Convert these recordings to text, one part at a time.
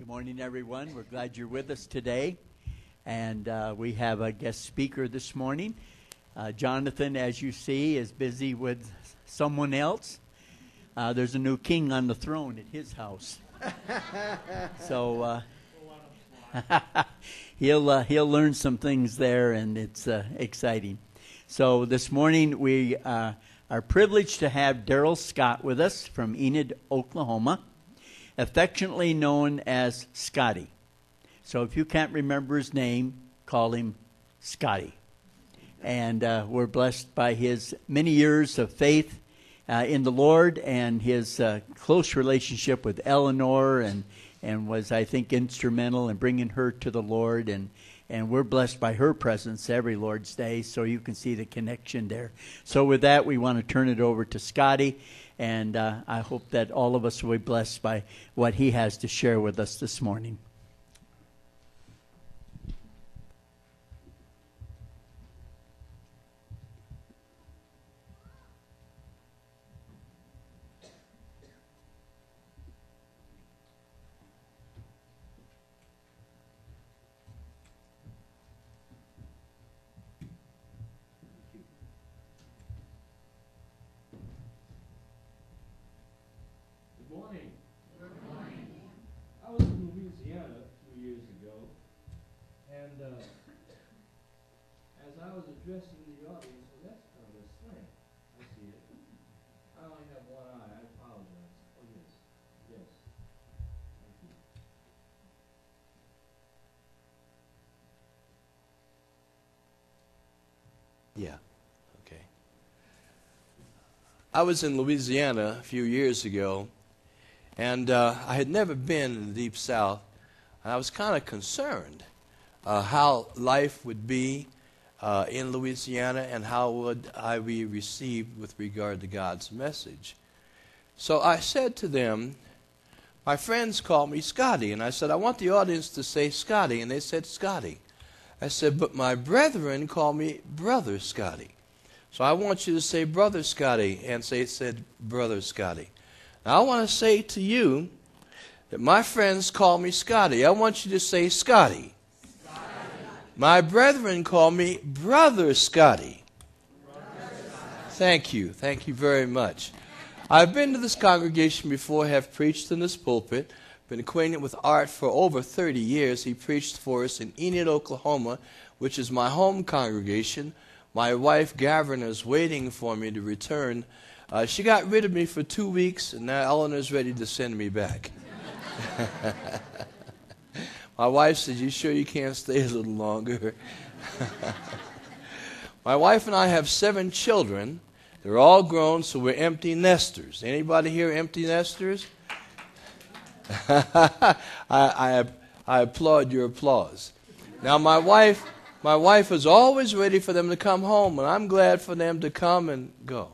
morning, everyone. We're glad you're with us today. And we have a guest speaker this morning. Jonathan, as you see, is busy with someone else. There's a new king on the throne at his house. So he'll learn some things there, and it's exciting. So this morning we are privileged to have Daryl Scott with us from Enid, Oklahoma, affectionately known as Scotty. So if you can't remember his name, call him Scotty. And we're blessed by his many years of faith in the Lord and his close relationship with Eleanor and was, I think, instrumental in bringing her to the Lord. And we're blessed by her presence every Lord's Day, so you can see the connection there. So with that, we want to turn it over to Scotty, and I hope that all of us will be blessed by what he has to share with us this morning. I was in Louisiana 2 years ago, and as I was addressing the audience, well, that's kind of a slant. I see it. I only have one eye. I apologize. Oh, yes. Yes. Thank you. Yeah. Okay. I was in Louisiana a few years ago, and I had never been in the Deep South, and I was kind of concerned how life would be in Louisiana and how would I be received with regard to God's message. So I said to them, my friends call me Scotty, and I said, I want the audience to say Scotty, and they said Scotty. I said, but my brethren call me Brother Scotty. So I want you to say Brother Scotty, and said Brother Scotty. Now, I want to say to you that my friends call me Scotty. I want you to say Scotty. Scotty. My brethren call me Brother Scotty. Brother Scotty. Thank you. Thank you very much. I've been to this congregation before, have preached in this pulpit, been acquainted with Art for over 30 years. He preached for us in Enid, Oklahoma, which is my home congregation. My wife, Gavin, is waiting for me to return. She got rid of me for 2 weeks, and now Eleanor's ready to send me back. My wife said, you sure you can't stay a little longer? My wife and I have 7 children. They're all grown, so we're empty nesters. Anybody here empty nesters? I applaud your applause. Now, my wife is always ready for them to come home, and I'm glad for them to come and go.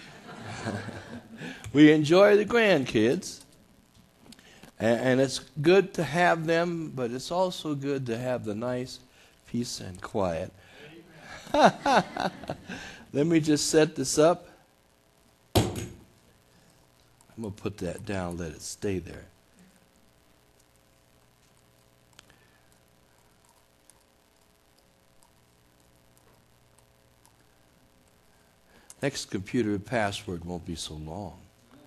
We enjoy the grandkids, and it's good to have them, but it's also good to have the nice peace and quiet. Let me just set this up. I'm going to put that down, let it stay there. Next computer password won't be so long.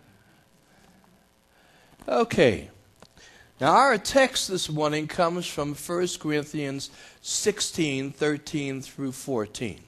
Okay. Now our text this morning comes from 1 Corinthians 16:13 through 14.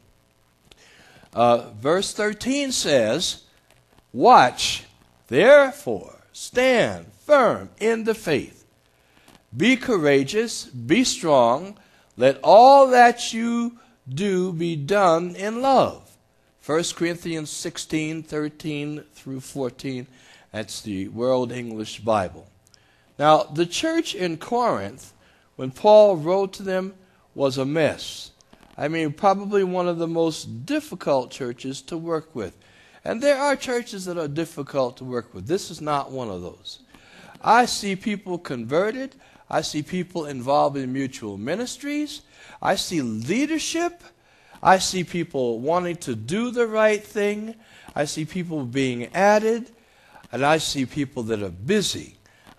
Verse 13 says, watch, therefore, stand firm in the faith. Be courageous, be strong, let all that you do be done in love. 1 Corinthians 16:13 through 14. That's the World English Bible. Now, the church in Corinth, when Paul wrote to them, was a mess. I mean, probably one of the most difficult churches to work with. And there are churches that are difficult to work with. This is not one of those. I see people converted. I see people involved in mutual ministries. I see leadership. I see people wanting to do the right thing. I see people being added. And I see people that are busy.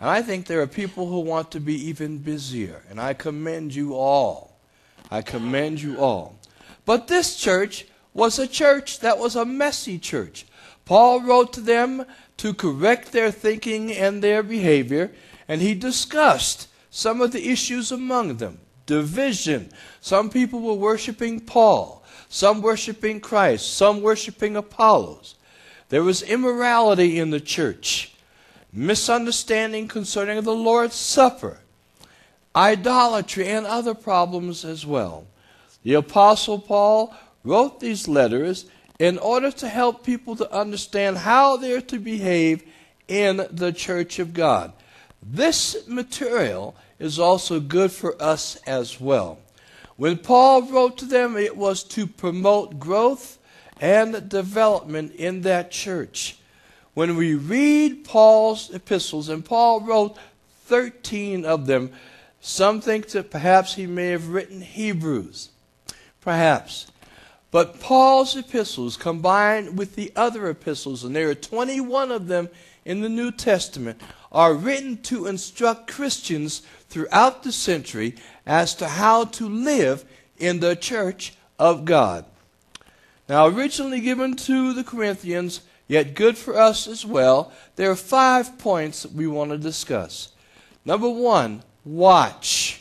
And I think there are people who want to be even busier. And I commend you all. I commend you all. But this church was a church that was a messy church. Paul wrote to them to correct their thinking and their behavior, and he discussed some of the issues among them. Division. Some people were worshiping Paul, some worshiping Christ, some worshiping Apollos. There was immorality in the church, misunderstanding concerning the Lord's Supper, idolatry, and other problems as well. The Apostle Paul wrote these letters in order to help people to understand how they're to behave in the church of God. This material is also good for us as well. When Paul wrote to them, it was to promote growth and development in that church. When we read Paul's epistles, and Paul wrote 13 of them, some think that perhaps he may have written Hebrews. Perhaps. But Paul's epistles combined with the other epistles, and there are 21 of them in the New Testament, are written to instruct Christians throughout the century as to how to live in the church of God. Now, originally given to the Corinthians, yet good for us as well, there are 5 points that we want to discuss. Number 1, watch.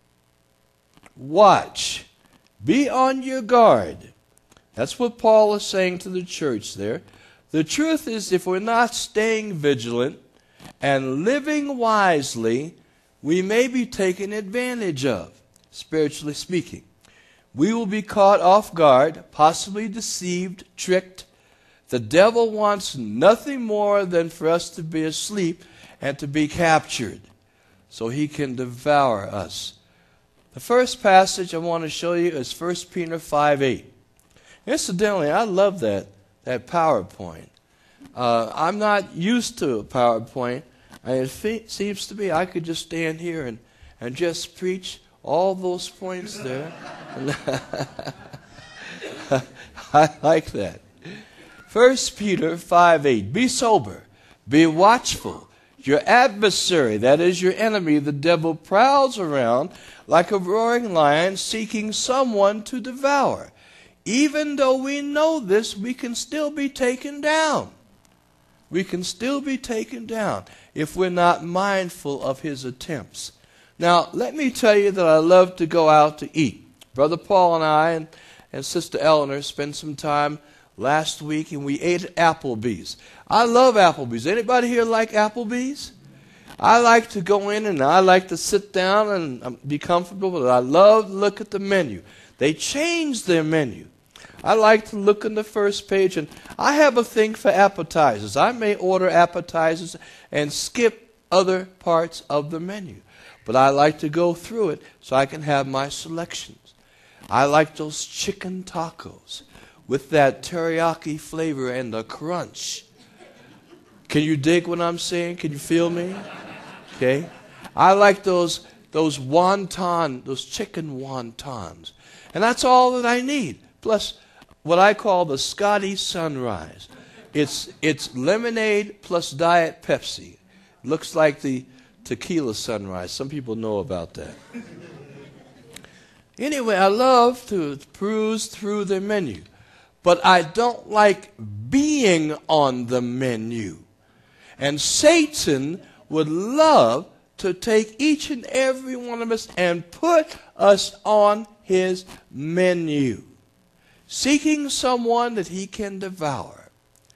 Watch. Be on your guard. That's what Paul is saying to the church there. The truth is, if we're not staying vigilant and living wisely, we may be taken advantage of, spiritually speaking. We will be caught off guard, possibly deceived, tricked. The devil wants nothing more than for us to be asleep and to be captured so he can devour us. The first passage I want to show you is 1 Peter 5:8. Incidentally, I love that PowerPoint. I'm not used to a PowerPoint. And it seems to me I could just stand here and just preach all those points there. I like that. 1 Peter 5:8. Be sober, be watchful. Your adversary, that is your enemy, the devil, prowls around like a roaring lion seeking someone to devour. Even though we know this, we can still be taken down. We can still be taken down if we're not mindful of his attempts. Now, let me tell you that I love to go out to eat. Brother Paul and I and Sister Eleanor spent some time last week, and we ate at Applebee's. I love Applebee's. Anybody here like Applebee's? I like to go in and I like to sit down and be comfortable, but I love to look at the menu. They changed their menu. I like to look on the first page, and I have a thing for appetizers. I may order appetizers and skip other parts of the menu, but I like to go through it so I can have my selections. I like those chicken tacos with that teriyaki flavor and the crunch. Can you dig what I'm saying? Can you feel me? Okay. I like those wonton, those chicken wontons. And that's all that I need. Plus what I call the Scotty Sunrise. It's lemonade plus Diet Pepsi. Looks like the tequila sunrise. Some people know about that. Anyway, I love to peruse through the menu. But I don't like being on the menu. And Satan would love to take each and every one of us and put us on his menu, seeking someone that he can devour.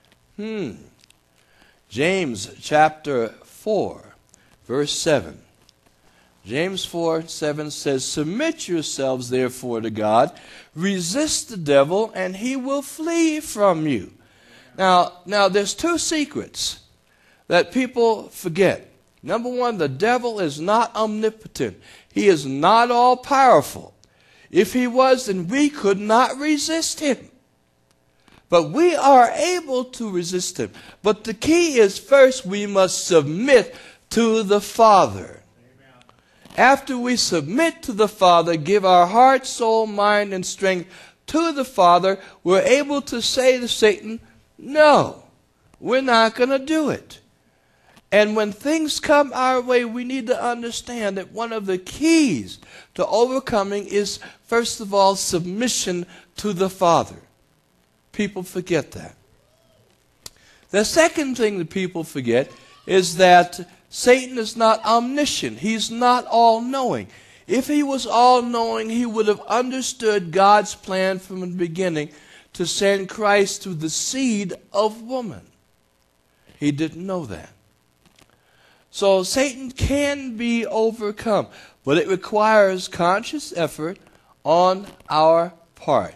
James chapter 4, verse 7. James 4:7 says, submit yourselves therefore to God, resist the devil, and he will flee from you. Now there's 2 secrets that people forget. Number 1, the devil is not omnipotent. He is not all powerful. If he was, then we could not resist him. But we are able to resist him. But the key is, first we must submit to the Father. After we submit to the Father, give our heart, soul, mind, and strength to the Father, we're able to say to Satan, no, we're not going to do it. And when things come our way, we need to understand that one of the keys to overcoming is, first of all, submission to the Father. People forget that. The second thing that people forget is that Satan is not omniscient. He's not all-knowing. If he was all-knowing, he would have understood God's plan from the beginning to send Christ through the seed of woman. He didn't know that. So Satan can be overcome, but it requires conscious effort on our part.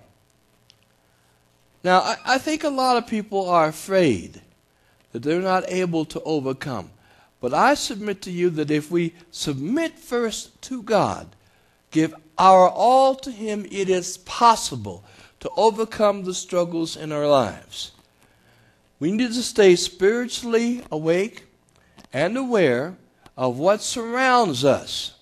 Now, I think a lot of people are afraid that they're not able to overcome. But I submit to you that if we submit first to God, give our all to Him, it is possible to overcome the struggles in our lives. We need to stay spiritually awake and aware of what surrounds us.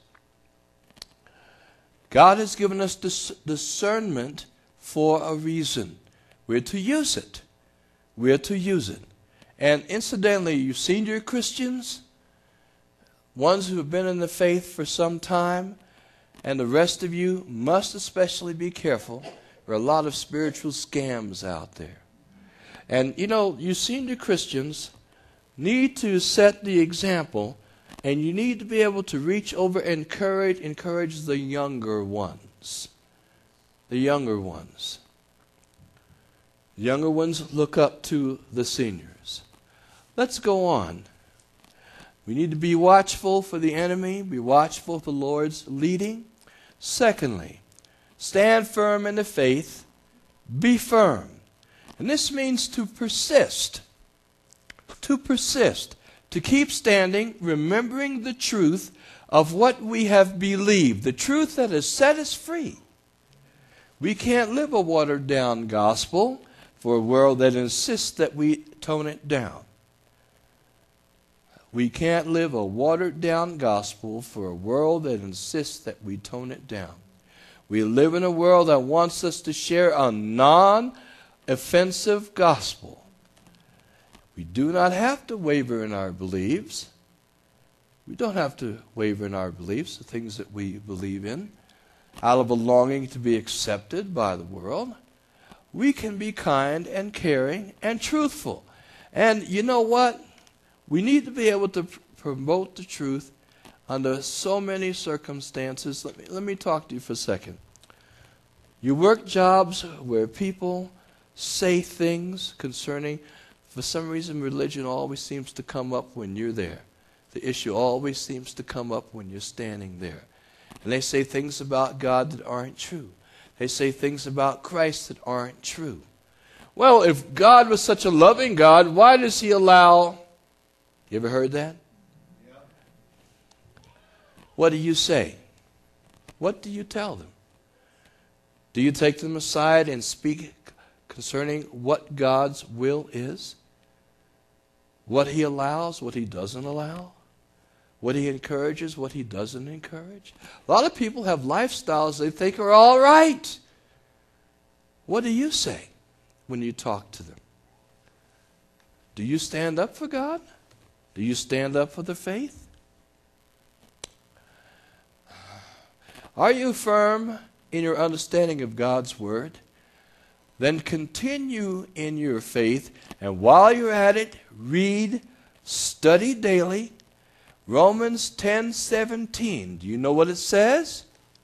God has given us discernment for a reason. We're to use it. We're to use it. And incidentally, you senior Christians, ones who have been in the faith for some time, and the rest of you must especially be careful. There are a lot of spiritual scams out there. And you know, you senior Christians need to set the example, and you need to be able to reach over and encourage the younger ones. The younger ones. The younger ones look up to the seniors. Let's go on. We need to be watchful for the enemy, be watchful for the Lord's leading. Secondly, stand firm in the faith, be firm. And this means to persist. To persist. To keep standing, remembering the truth of what we have believed, the truth that has set us free. We can't live a watered-down gospel for a world that insists that we tone it down. We can't live a watered-down gospel for a world that insists that we tone it down. We live in a world that wants us to share a non-offensive gospel. We do not have to waver in our beliefs. We don't have to waver in our beliefs, the things that we believe in, out of a longing to be accepted by the world. We can be kind and caring and truthful. And you know what? We need to be able to promote the truth under so many circumstances. Let me talk to you for a second. You work jobs where people say things concerning, for some reason, religion always seems to come up when you're there. The issue always seems to come up when you're standing there. And they say things about God that aren't true. They say things about Christ that aren't true. Well, if God was such a loving God, why does He allow... You ever heard that? Yeah. What do you say? What do you tell them? Do you take them aside and speak concerning what God's will is? What He allows, what He doesn't allow? What He encourages, what He doesn't encourage? A lot of people have lifestyles they think are all right. What do you say when you talk to them? Do you stand up for God? Do you stand up for the faith? Are you firm in your understanding of God's Word? Then continue in your faith, and while you're at it, read, study daily. Romans 10:17. Do you know what it says?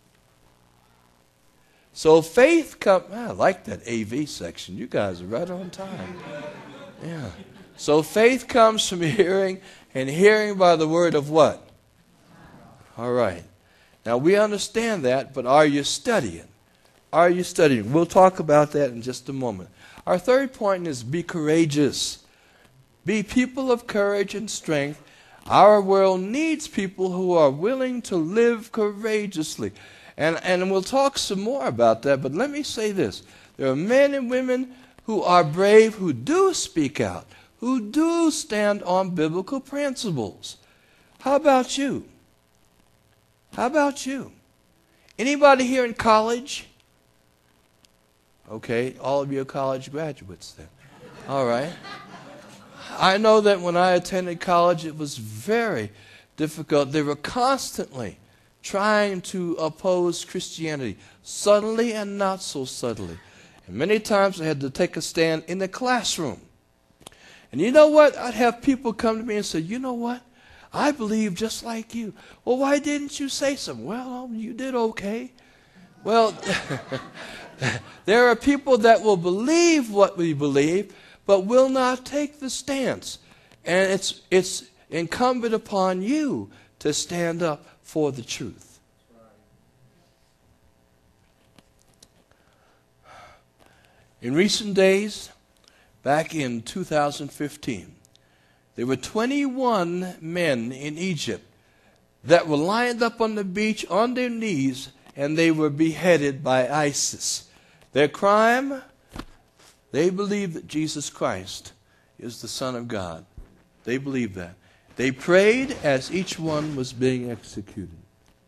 So faith comes... I like that AV section. You guys are right on time. Yeah. So faith comes from hearing, and hearing by the word of what? All right. Now we understand that, but are you studying? Are you studying? We'll talk about that in just a moment. Our third point is be courageous. Be people of courage and strength. Our world needs people who are willing to live courageously. And we'll talk some more about that, but let me say this. There are men and women who are brave, who do speak out, who do stand on biblical principles. How about you? How about you? Anybody here in college? Okay, all of you are college graduates then. All right. I know that when I attended college, it was very difficult. They were constantly trying to oppose Christianity, subtly and not so subtly. And many times I had to take a stand in the classroom. And you know what? I'd have people come to me and say, you know what? I believe just like you. Well, why didn't you say something? Well, you did okay. Well, there are people that will believe what we believe, but will not take the stance. And it's incumbent upon you to stand up for the truth. In recent days, back in 2015, there were 21 men in Egypt that were lined up on the beach on their knees, and they were beheaded by ISIS. Their crime? They believed that Jesus Christ is the Son of God. They believed that. They prayed as each one was being executed.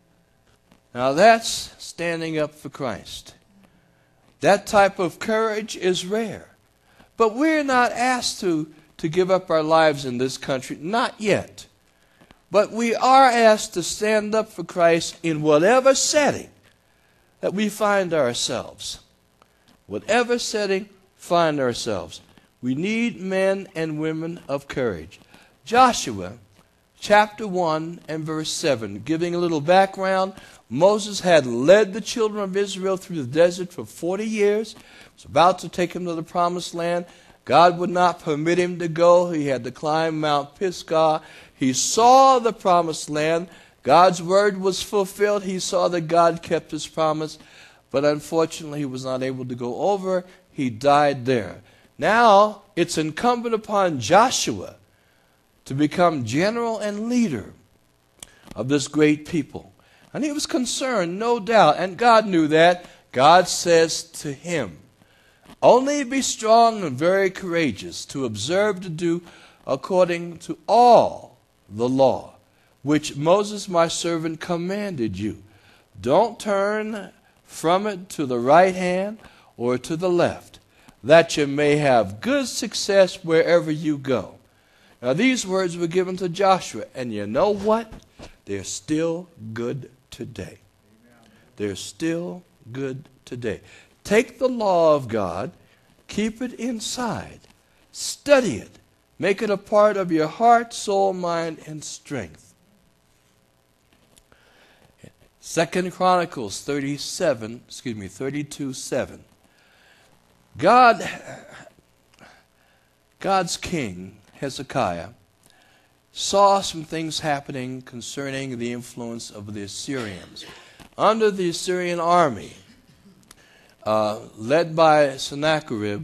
Now that's standing up for Christ. That type of courage is rare. But we're not asked to give up our lives in this country. Not yet. But we are asked to stand up for Christ in whatever setting that we find ourselves. Whatever setting find ourselves. We need men and women of courage. Joshua chapter 1 and verse 7, giving a little background. Moses had led the children of Israel through the desert for 40 years. He was about to take them to the promised land. God would not permit him to go. He had to climb Mount Pisgah. He saw the promised land. God's word was fulfilled. He saw that God kept his promise. But unfortunately, he was not able to go over. He died there. Now, it's incumbent upon Joshua to become general and leader of this great people. And he was concerned, no doubt, and God knew that. God says to him, only be strong and very courageous to observe to do according to all the law, which Moses my servant commanded you. Don't turn from it to the right hand or to the left, that you may have good success wherever you go. Now these words were given to Joshua, and you know what? They're still good today. They're still good today. Take the law of God, keep it inside, study it, make it a part of your heart, soul, mind, and strength. 2 Chronicles 32:7. God's king, Hezekiah, saw some things happening concerning the influence of the Assyrians. Under the Assyrian army, led by Sennacherib,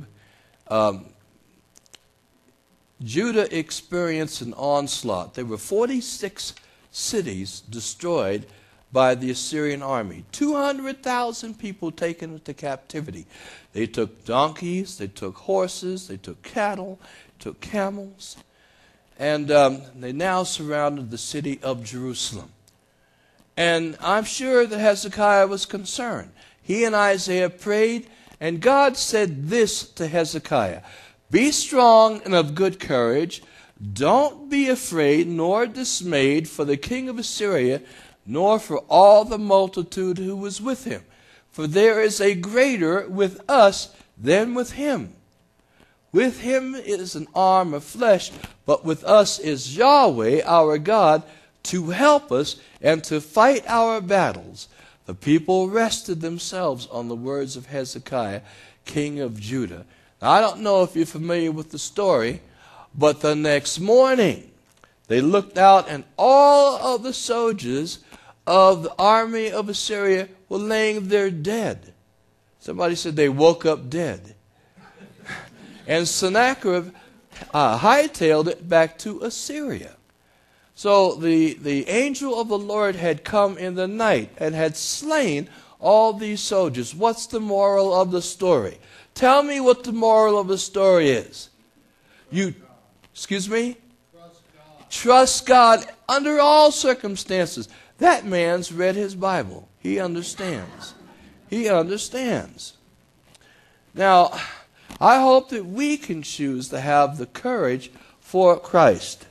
Judah experienced an onslaught. There were 46 cities destroyed by the Assyrian army. 200,000 people taken into captivity. They took donkeys, they took horses, they took cattle, they took camels. And they now surrounded the city of Jerusalem. And I'm sure that Hezekiah was concerned. He and Isaiah prayed, and God said this to Hezekiah: be strong and of good courage. Don't be afraid nor dismayed for the king of Assyria, nor for all the multitude who was with him. For there is a greater with us than with him. With him is an arm of flesh, but with us is Yahweh our God to help us and to fight our battles. The people rested themselves on the words of Hezekiah, king of Judah. Now, I don't know if you're familiar with the story, but the next morning they looked out and all of the soldiers of the army of Assyria were laying there dead. Somebody said they woke up dead. And Sennacherib hightailed it back to Assyria. So the angel of the Lord had come in the night and had slain all these soldiers. What's the moral of the story? Tell me what the moral of the story is. Excuse me? Trust God under all circumstances. That man's read his Bible. He understands. He understands. Now, I hope that we can choose to have the courage for Christ.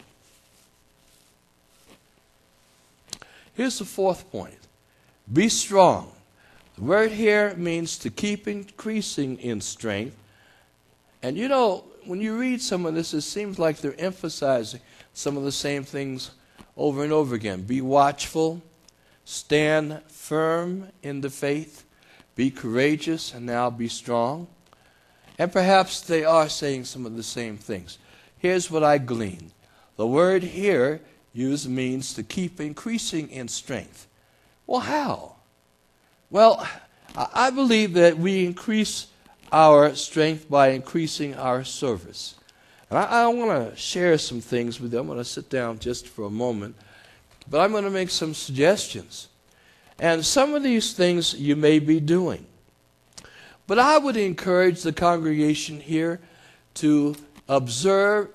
Here's the fourth point. Be strong. The word here means to keep increasing in strength. And you know, when you read some of this, it seems like they're emphasizing some of the same things over and over again. Be watchful, stand firm in the faith, be courageous, and now be strong. And perhaps they are saying some of the same things. Here's what I glean. The word here used means to keep increasing in strength. Well, how? Well, I believe that we increase our strength by increasing our service. And I want to share some things with you. I'm going to sit down just for a moment. But I'm going to make some suggestions. And some of these things you may be doing. But I would encourage the congregation here to absorb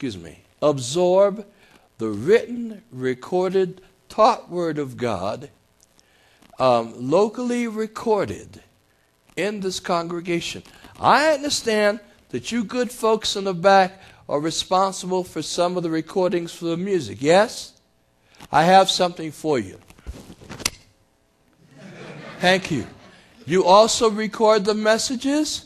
the written, recorded, taught Word of God, locally recorded in this congregation. I understand that you good folks in the back are responsible for some of the recordings for the music. Yes? I have something for you. Thank you. You also record the messages?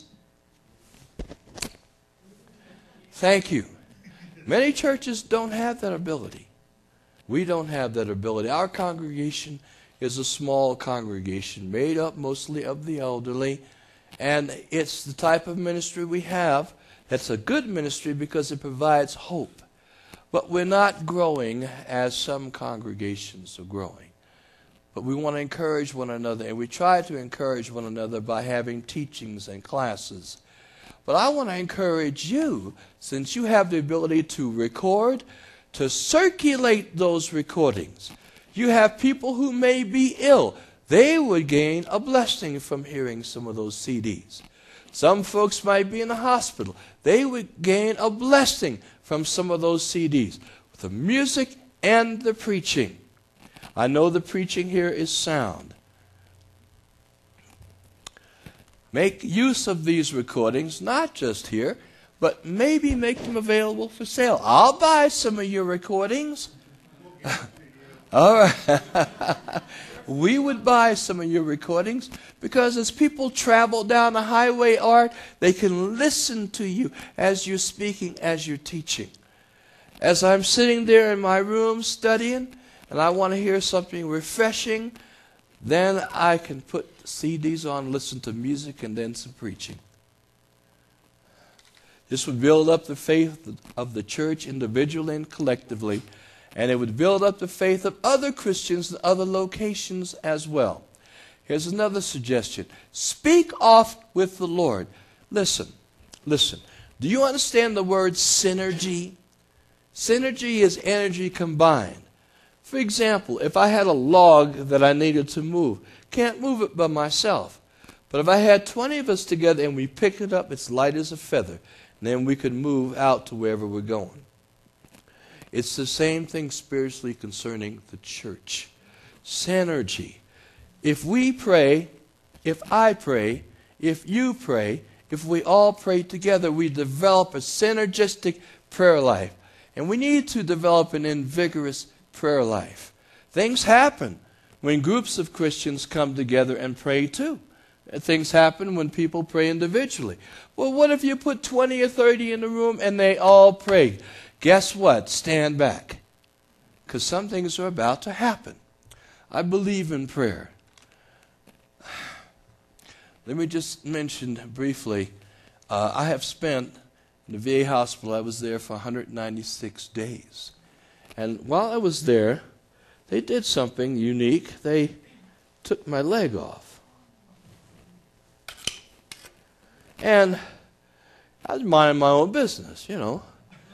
Thank you. Many churches don't have that ability. We don't have that ability. Our congregation is a small congregation made up mostly of the elderly, and it's the type of ministry we have. It's a good ministry because it provides hope. But we're not growing as some congregations are growing. But we want to encourage one another, and we try to encourage one another by having teachings and classes. But I want to encourage you, since you have the ability to record, to circulate those recordings. You have people who may be ill. They would gain a blessing from hearing some of those CDs. Some folks might be in the hospital. They would gain a blessing from some of those CDs, the music and the preaching. I know the preaching here is sound. Make use of these recordings, not just here, but maybe make them available for sale. I'll buy some of your recordings. All right. We would buy some of your recordings because as people travel down the highway, Art, they can listen to you as you're speaking, as you're teaching. As I'm sitting there in my room studying, and I want to hear something refreshing, then I can put CDs on, listen to music, and then some preaching. This would build up the faith of the church individually and collectively, and it would build up the faith of other Christians in other locations as well. Here's another suggestion. Speak oft with the Lord. Listen. Do you understand the word synergy? Synergy is energy combined. For example, if I had a log that I needed to move, can't move it by myself. But if I had 20 of us together and we pick it up, it's light as a feather. And then we could move out to wherever we're going. It's the same thing spiritually concerning the church. Synergy. If we pray, if I pray, if you pray, if we all pray together, we develop a synergistic prayer life. And we need to develop an invigorous prayer life. Things happen when groups of Christians come together and pray too. Things happen when people pray individually. Well, what if you put 20 or 30 in the room and they all pray? Guess what? Stand back. Because some things are about to happen. I believe in prayer. Let me just mention briefly, I have spent in the VA hospital, I was there for 196 days. And while I was there, they did something unique. They took my leg off. And I was minding my own business, you know.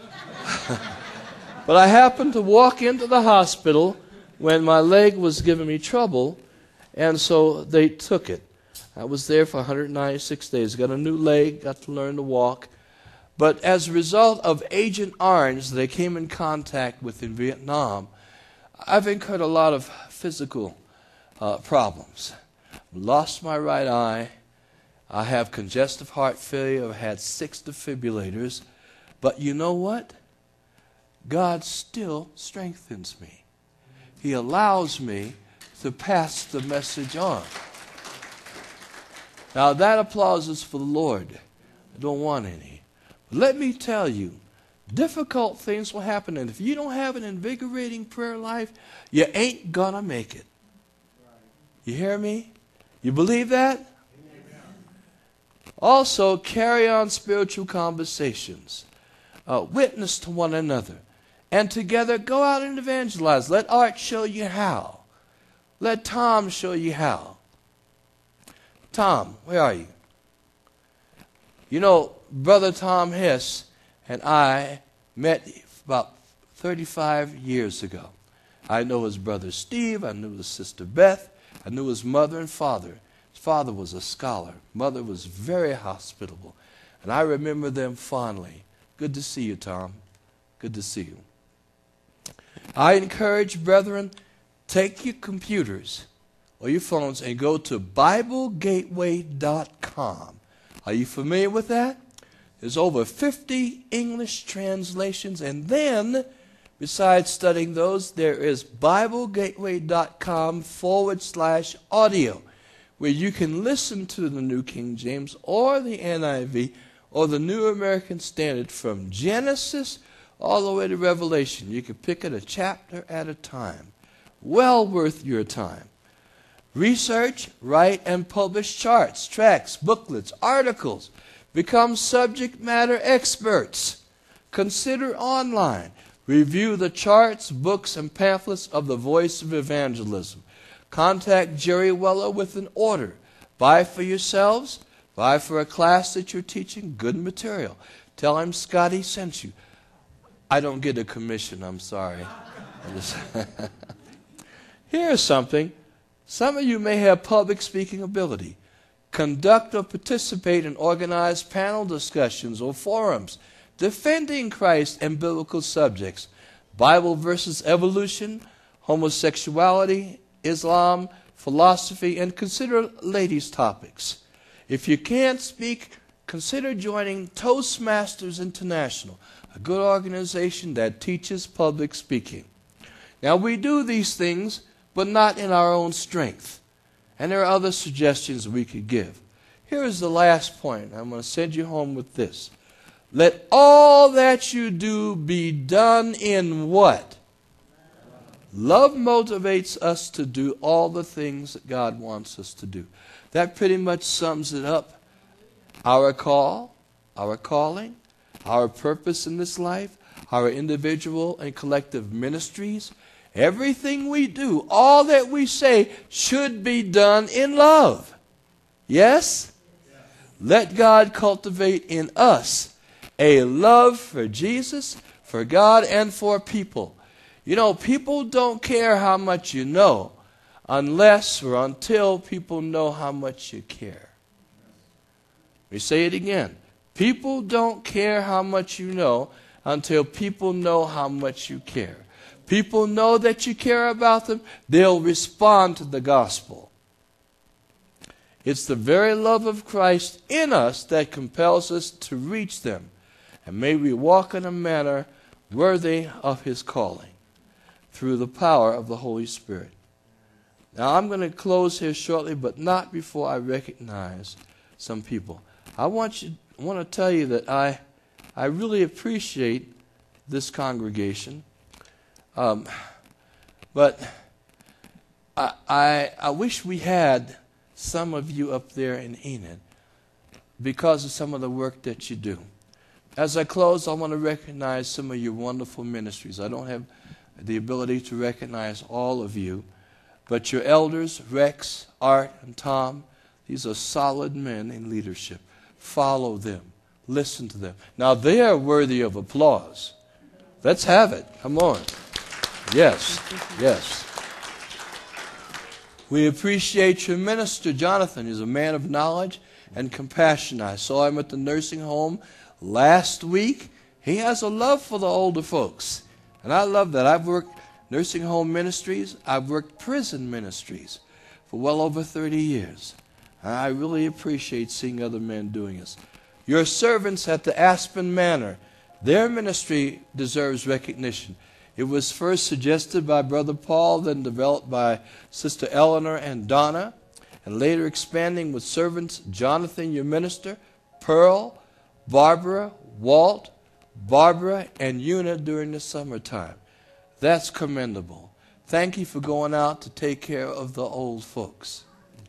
But I happened to walk into the hospital when my leg was giving me trouble, and so they took it. I was there for 196 days. Got a new leg, got to learn to walk. But as a result of Agent Orange that I came in contact with in Vietnam, I've incurred a lot of physical problems. Lost my right eye. I have congestive heart failure. I've had 6 defibrillators. But you know what? God still strengthens me. He allows me to pass the message on. Now that applause is for the Lord. I don't want any. But let me tell you, difficult things will happen. And if you don't have an invigorating prayer life, you ain't gonna make it. You hear me? You believe that? Also, carry on spiritual conversations. Witness to one another. And together, go out and evangelize. Let Art show you how. Let Tom show you how. Tom, where are you? You know, Brother Tom Hess and I met about 35 years ago. I know his brother Steve. I knew his sister Beth. I knew his mother and father. His father was a scholar. Mother was very hospitable. And I remember them fondly. Good to see you, Tom. Good to see you. I encourage, brethren, take your computers or your phones and go to BibleGateway.com. Are you familiar with that? There's over 50 English translations. And then, besides studying those, there is BibleGateway.com/audio, where you can listen to the New King James or the NIV or the New American Standard from Genesis all the way to Revelation. You can pick it a chapter at a time. Well worth your time. Research, write, and publish charts, tracts, booklets, articles. Become subject matter experts. Consider online. Review the charts, books, and pamphlets of the Voice of Evangelism. Contact Jerry Weller with an order. Buy for yourselves. Buy for a class that you're teaching. Good material. Tell him Scotty sent you. I don't get a commission, I'm sorry. Here's something. Some of you may have public speaking ability. Conduct or participate in organized panel discussions or forums defending Christ and biblical subjects. Bible versus evolution, homosexuality, Islam, philosophy, and consider ladies' topics. If you can't speak, consider joining Toastmasters International, a good organization that teaches public speaking. Now, we do these things, but not in our own strength. And there are other suggestions we could give. Here is the last point. I'm going to send you home with this. Let all that you do be done in what? Love motivates us to do all the things that God wants us to do. That pretty much sums it up. Our call, our calling, our purpose in this life, our individual and collective ministries, everything we do, all that we say should be done in love. Yes? Let God cultivate in us a love for Jesus, for God, and for people. You know, people don't care how much you know unless or until people know how much you care. Let me say it again. People don't care how much you know until people know how much you care. People know that you care about them, they'll respond to the gospel. It's the very love of Christ in us that compels us to reach them. And may we walk in a manner worthy of His calling through the power of the Holy Spirit. Now I'm going to close here shortly, but not before I recognize some people. I want to tell you that I really appreciate this congregation. But I wish we had some of you up there in Enid because of some of the work that you do. As I close, I want to recognize some of your wonderful ministries. I don't have the ability to recognize all of you, but your elders, Rex, Art, and Tom, these are solid men in leadership. Follow them. Listen to them. Now, they are worthy of applause. Let's have it. Come on. Yes, yes. We appreciate your minister, Jonathan. He's a man of knowledge and compassion. I saw him at the nursing home last week. He has a love for the older folks. And I love that. I've worked nursing home ministries. I've worked prison ministries for well over 30 years. And I really appreciate seeing other men doing this. Your servants at the Aspen Manor, Their ministry deserves recognition. It was first suggested by Brother Paul, then developed by Sister Eleanor and Donna, and later expanding with servants Jonathan, your minister, Pearl, Barbara, Walt, Barbara, and Una during the summertime. That's commendable. Thank you for going out to take care of the old folks.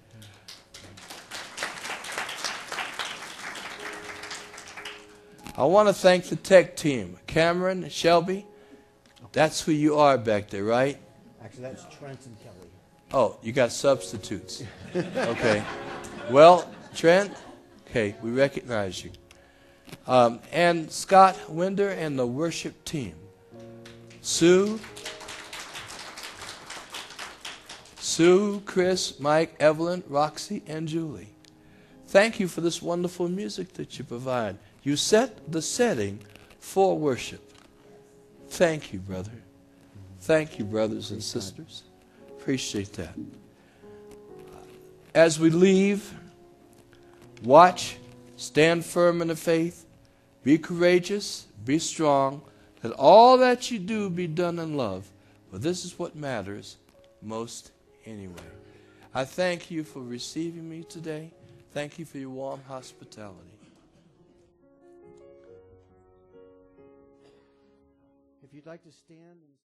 I want to thank the tech team. Cameron, Shelby, that's who you are back there, right? Actually, that's Trent and Kelly. Oh, you got substitutes. Okay. Well, Trent, okay, we recognize you. And Scott Winder and the worship team. Sue, Chris, Mike, Evelyn, Roxy, and Julie. Thank you for this wonderful music that you provide. You set the setting for worship. Thank you, brother. Thank you, brothers and sisters. Appreciate that. As we leave, watch, stand firm in the faith, be courageous, be strong. Let all that you do be done in love. For this is what matters most anyway. I thank you for receiving me today. Thank you for your warm hospitality. If you'd like to stand and